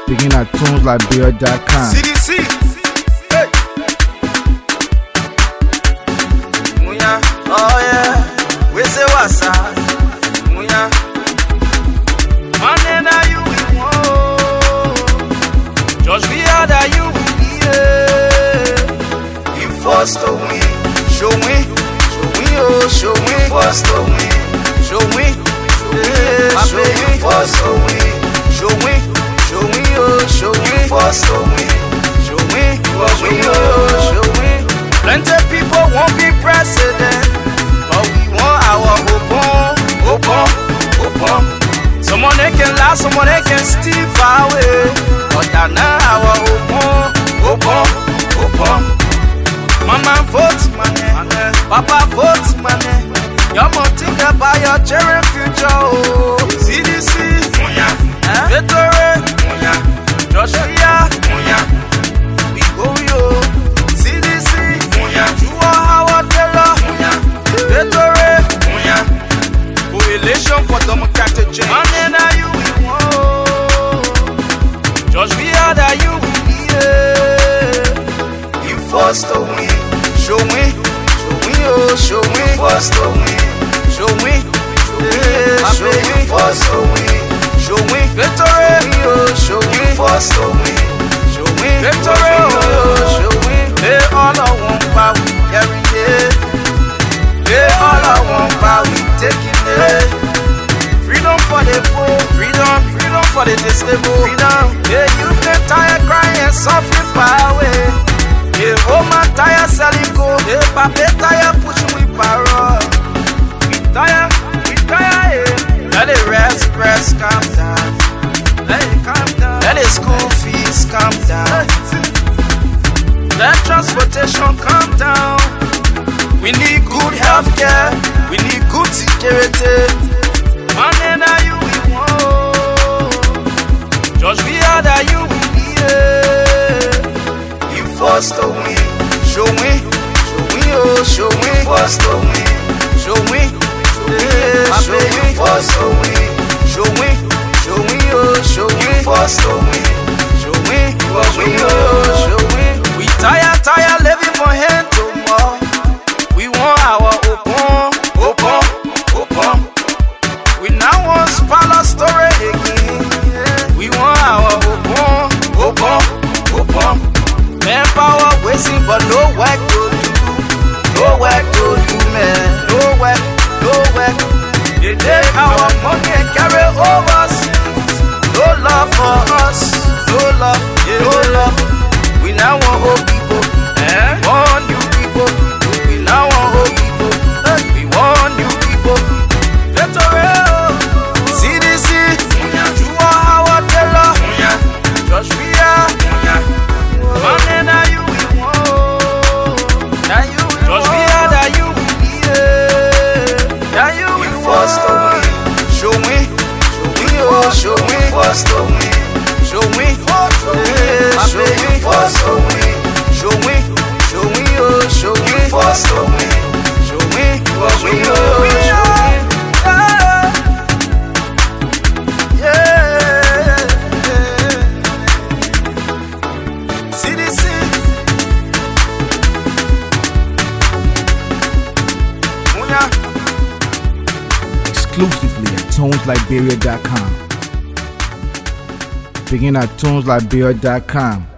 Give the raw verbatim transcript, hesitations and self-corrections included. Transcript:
Begin at tunes liberia dot com. C D C. Hey. Munya. Oh yeah. We say what's up. Munya. Man, now you will want. Just be out that you will be here. You forced to win. Show me. Show me, oh, show me. Forced to win. Show me. Yeah, show me. Forced to win. Show me. Show me, oh, show me, force show me, show me, show me, oh, show me. Plenty people won't be president, but we want our open, open, open. Someone they can lie, someone they can steal away, but that now our open, open, open. Mama vote, man, Papa vote, man. Your mom think about your children's future, oh. C D C, Victory. Joshua, we go yo. C D C, you are our teller. Victory, coalition for democratic change. Man, now you will want. Joshua, that you will be here. You forced to win. Show me, show me, oh, show me. Forced to win. Show me, show me, show me. Forced to win. Show me, victory, oh, show me. Forced to win. Show me, victory, oh, show me. They all I want, but we carry it. They all I want, but we taking it. Freedom for the poor, freedom, freedom for the disabled, freedom. Yeah, you been tired crying and suffering power. Yeah, oh my tired selling gold. Yeah, papa tired pushing with power. We tired, we tired, yeah. Let it rest, rest, calm down. Let it calm down. Let the school fees calm down. Let transportation calm down. We need good health care. We need good security. Man, now you will want. Just be out that you will be here. You forced to win. Show me, show me, oh, show me. Forced to win. Show me, show me, yeah, show me. Forced to win. Show me, show me, oh, show me. Forced to win. Show me, show me, oh, show me. We tired, tired living for hand to more. We want our open, open, open. We now want spala story again. We want our open, open, open. Manpower wasting, but no work to do. No work to do, man. No work, no work. They take our money and carry overseas. No love for us. No love, yeah, no love. We now want old people. Eh? Want new people. We now want old people. Eh? We want new people. Victory, C D C, you are our teller. Joshua, man, now you will want. Now you will want. Joshua, that you will be here. Now you will forced to win. Show me, show me, oh, show me. Forced to win. Show me, yeah, show me. Forced to win. Show me, show me, oh, show me. Forced to win. Show me, show me, oh, show me. Yeah, yeah. C D C. Munya. Exclusively at tunes liberia dot com. Begin at tunes liberia dot com.